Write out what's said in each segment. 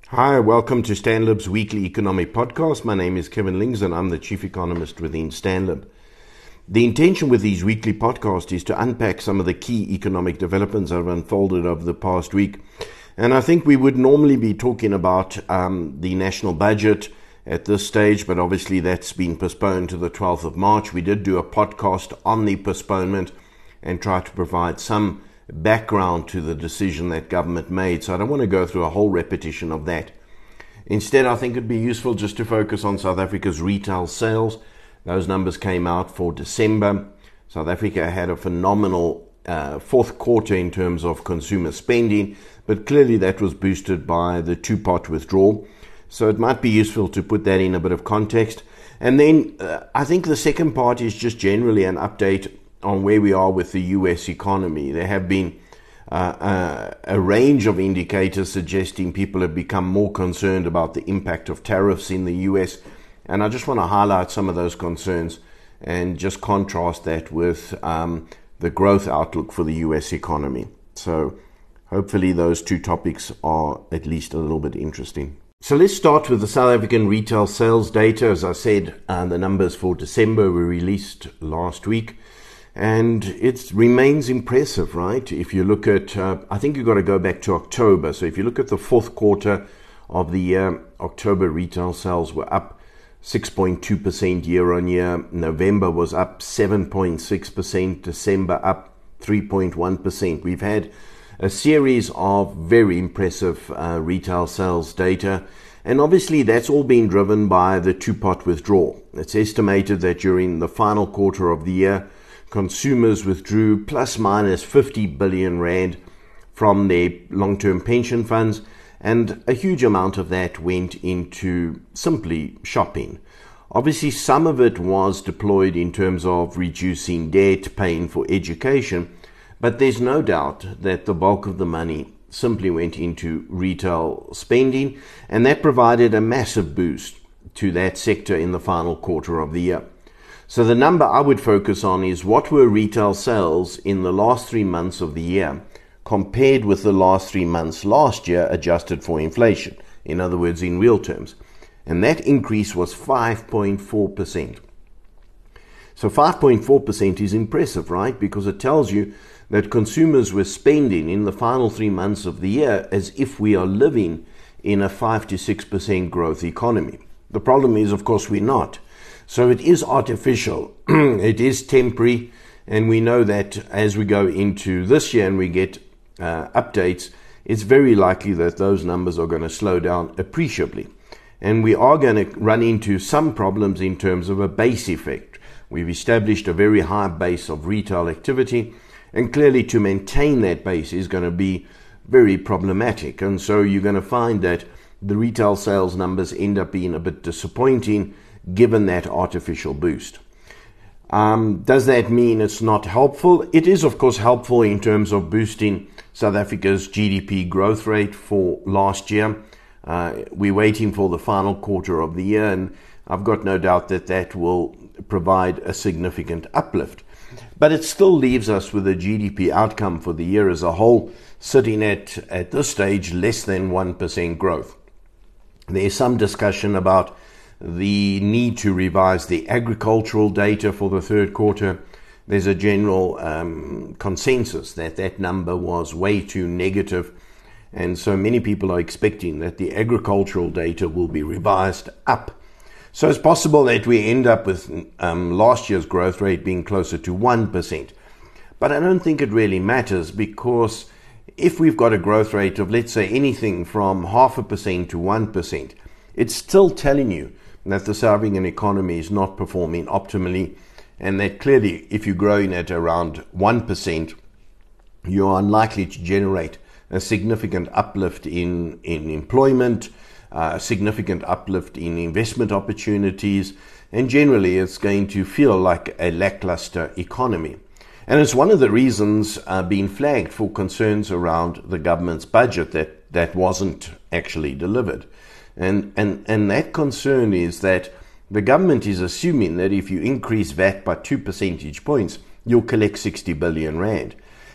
Hi, welcome to Stanlib's weekly economic podcast. My name is Kevin Lings and I'm the chief economist within Stanlib. The intention with these weekly podcasts is to unpack some of the key economic developments that have unfolded over the past week. And I think we would normally be talking about the national budget at this stage, but obviously that's been postponed to the 12th of March. We did do a podcast on the postponement and try to provide some background to the decision that government made, so I don't want to go through a whole repetition of that. Instead, I think it'd be useful just to focus on South Africa's retail sales. Those numbers came out for December. South Africa had a phenomenal fourth quarter in terms of consumer spending, but clearly that was boosted by the two-part withdrawal. So it might be useful to put that in a bit of context. And then I think the second part is just generally an update on where we are with the US economy. There have been a range of indicators suggesting people have become more concerned about the impact of tariffs in the US. And I just want to highlight some of those concerns and just contrast that with the growth outlook for the US economy. So hopefully those two topics are at least a little bit interesting. So let's start with the South African retail sales data. As I said, the numbers for December were released last week. And it remains impressive, right? If you look at, I think you've got to go back to October. So if you look at the fourth quarter of the year, October retail sales were up 6.2% year on year. November was up 7.6%. December up 3.1%. We've had a series of very impressive retail sales data. And obviously that's all been driven by the two-part withdrawal. It's estimated that during the final quarter of the year, consumers withdrew plus minus 50 billion rand from their long-term pension funds, and a huge amount of that went into simply shopping. Obviously, some of it was deployed in terms of reducing debt, paying for education, but there's no doubt that the bulk of the money simply went into retail spending, and that provided a massive boost to that sector in the final quarter of the year. So the number I would focus on is what were retail sales in the last 3 months of the year compared with the last 3 months last year adjusted for inflation, in other words, in real terms. And that increase was 5.4%. So 5.4% is impressive, right? Because it tells you that consumers were spending in the final 3 months of the year as if we are living in a 5 to 6% growth economy. The problem is, of course, we're not. So it is artificial, it is temporary, and we know that as we go into this year and we get updates, it's very likely that those numbers are going to slow down appreciably. And we are going to run into some problems in terms of a base effect. We've established a very high base of retail activity, and clearly to maintain that base is going to be very problematic. And so you're going to find that the retail sales numbers end up being a bit disappointing given that artificial boost. Does that mean it's not helpful? It is, of course, helpful in terms of boosting South Africa's GDP growth rate for last year. We're waiting for the final quarter of the year, and I've got no doubt that that will provide a significant uplift. But it still leaves us with a GDP outcome for the year as a whole sitting at this stage, less than 1% growth. There's some discussion about the need to revise the agricultural data for the third quarter. There's a general consensus that that number was way too negative, and so many people are expecting that the agricultural data will be revised up. So it's possible that we end up with last year's growth rate being closer to 1%. But I don't think it really matters, because if we've got a growth rate of, let's say, anything from 0.5% to 1%, it's still telling you that the South African economy is not performing optimally, and that clearly if you're growing at around 1%, you are unlikely to generate a significant uplift in employment, a significant uplift in investment opportunities, and generally it's going to feel like a lackluster economy. And it's one of the reasons being flagged for concerns around the government's budget that wasn't actually delivered. And that concern is that the government is assuming that if you increase VAT by 2 percentage points, you'll collect 60 billion rand.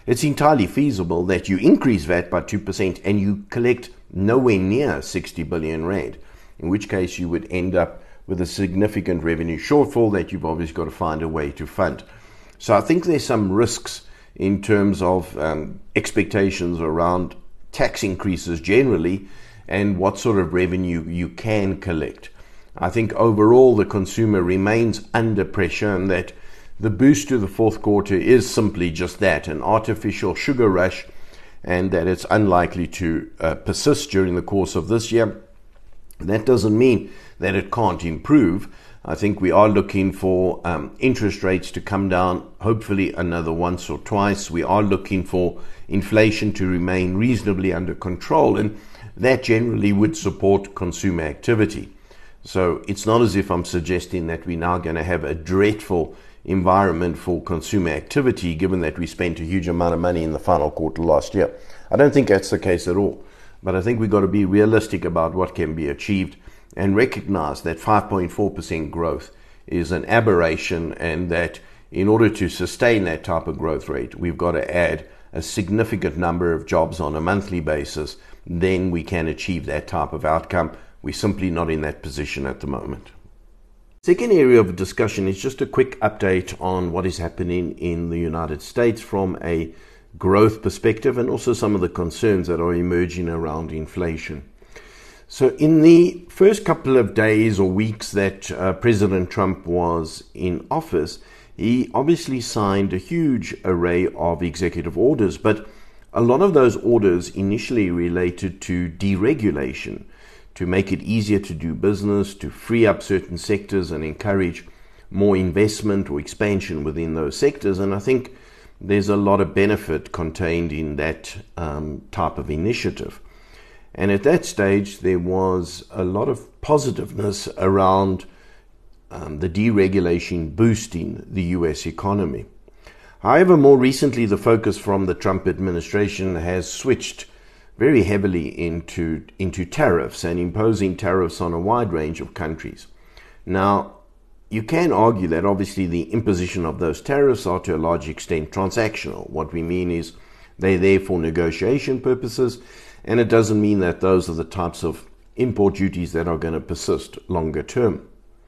it's entirely feasible that you increase VAT by 2% and you collect nowhere near 60 billion rand, in which case you would end up with a significant revenue shortfall that you've obviously got to find a way to fund. So I think there's some risks in terms of expectations around tax increases generally and what sort of revenue you can collect. I think overall the consumer remains under pressure, and that the boost to the fourth quarter is simply just that, an artificial sugar rush, and that it's unlikely to persist during the course of this year. That doesn't mean that it can't improve. I think we are looking for interest rates to come down, hopefully another once or twice. We are looking for inflation to remain reasonably under control, and that generally would support consumer activity. So it's not as if I'm suggesting that we're now going to have a dreadful environment for consumer activity, given that we spent a huge amount of money in the final quarter last year. I don't think that's the case at all. But I think we've got to be realistic about what can be achieved and recognize that 5.4% growth is an aberration, and that in order to sustain that type of growth rate, we've got to add a significant number of jobs on a monthly basis. Then we can achieve that type of outcome. We're simply not in that position at the moment. Second area of discussion is just a quick update on what is happening in the United States from a growth perspective, and also some of the concerns that are emerging around inflation. So in the first couple of days or weeks that President Trump was in office, he obviously signed a huge array of executive orders, but a lot of those orders initially related to deregulation, to make it easier to do business, to free up certain sectors and encourage more investment or expansion within those sectors. And I think there's a lot of benefit contained in that type of initiative. And at that stage, there was a lot of positiveness around the deregulation boosting the US economy. However, more recently, the focus from the Trump administration has switched very heavily into tariffs and imposing tariffs on a wide range of countries. Now, you can argue that obviously the imposition of those tariffs are to a large extent transactional. What we mean is they're there for negotiation purposes, and it doesn't mean that those are the types of import duties that are going to persist longer term.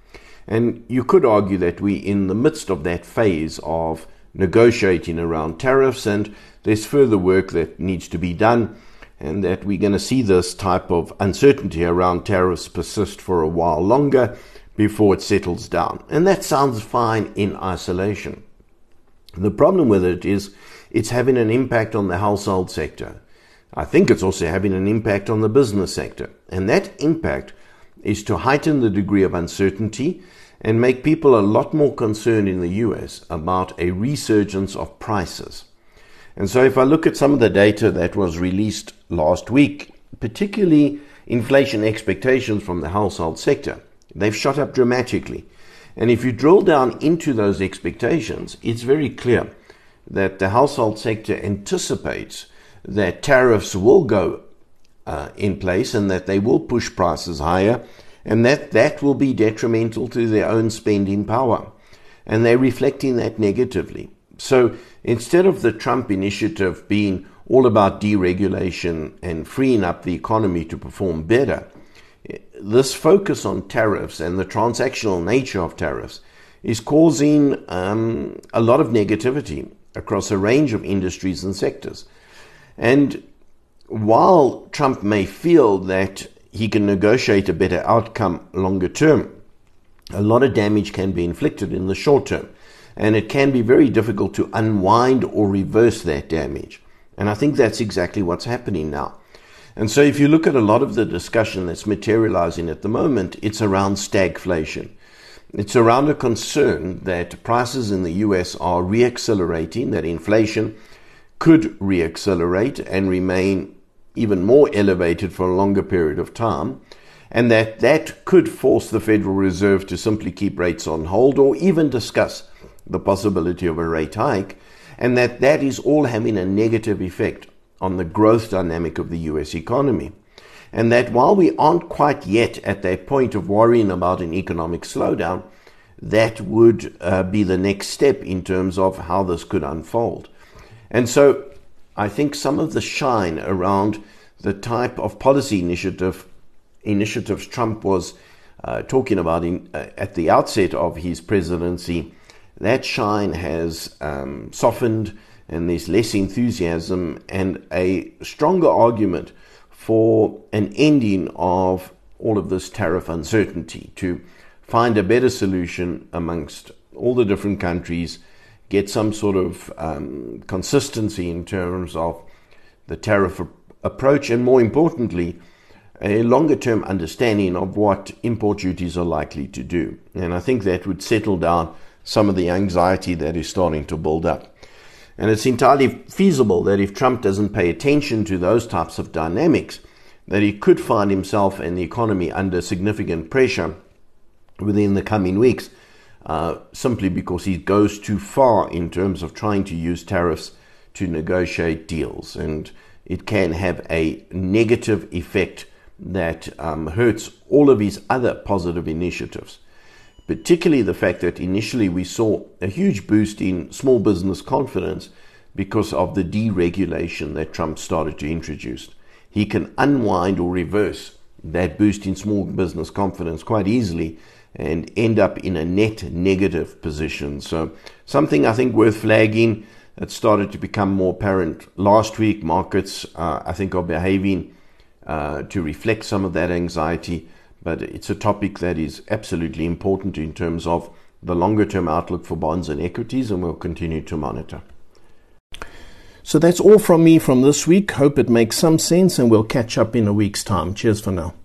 And you could argue that we're in the midst of that phase of negotiating around tariffs, and there's further work that needs to be done, and that we're going to see this type of uncertainty around tariffs persist for a while longer before it settles down. And that sounds fine in isolation. The problem with it is it's having an impact on the household sector. I think it's also having an impact on the business sector. And that impact is to heighten the degree of uncertainty and make people a lot more concerned in the US about a resurgence of prices. And so if I look at some of the data that was released last week, particularly inflation expectations from the household sector, they've shot up dramatically. And if you drill down into those expectations, it's very clear that the household sector anticipates that tariffs will go in place and that they will push prices higher, and that will be detrimental to their own spending power. And they're reflecting that negatively. So instead of the Trump initiative being all about deregulation and freeing up the economy to perform better, this focus on tariffs and the transactional nature of tariffs is causing a lot of negativity across a range of industries and sectors. And while Trump may feel that he can negotiate a better outcome longer term, a lot of damage can be inflicted in the short term. And it can be very difficult to unwind or reverse that damage. And I think that's exactly what's happening now. And so if you look at a lot of the discussion that's materializing at the moment, it's around stagflation. It's around a concern that prices in the US are reaccelerating, that inflation could reaccelerate and remain even more elevated for a longer period of time, and that could force the Federal Reserve to simply keep rates on hold or even discuss the possibility of a rate hike, and that is all having a negative effect on the growth dynamic of the US economy. And that while we aren't quite yet at that point of worrying about an economic slowdown, that would be the next step in terms of how this could unfold. And so I think some of the shine around the type of policy initiatives Trump was talking about at the outset of his presidency, that shine has softened, and there's less enthusiasm and a stronger argument for an ending of all of this tariff uncertainty, to find a better solution amongst all the different countries, get some sort of consistency in terms of the tariff approach, and more importantly, a longer-term understanding of what import duties are likely to do. And I think that would settle down some of the anxiety that is starting to build up. And it's entirely feasible that if Trump doesn't pay attention to those types of dynamics, that he could find himself and the economy under significant pressure within the coming weeks, simply because he goes too far in terms of trying to use tariffs to negotiate deals. And it can have a negative effect that hurts all of his other positive initiatives. Particularly the fact that initially we saw a huge boost in small business confidence because of the deregulation that Trump started to introduce. He can unwind or reverse that boost in small business confidence quite easily and end up in a net negative position. So something I think worth flagging that started to become more apparent last week. Markets, I think, are behaving to reflect some of that anxiety. But it's a topic that is absolutely important in terms of the longer-term outlook for bonds and equities, and we'll continue to monitor. So that's all from me from this week. Hope it makes some sense, and we'll catch up in a week's time. Cheers for now.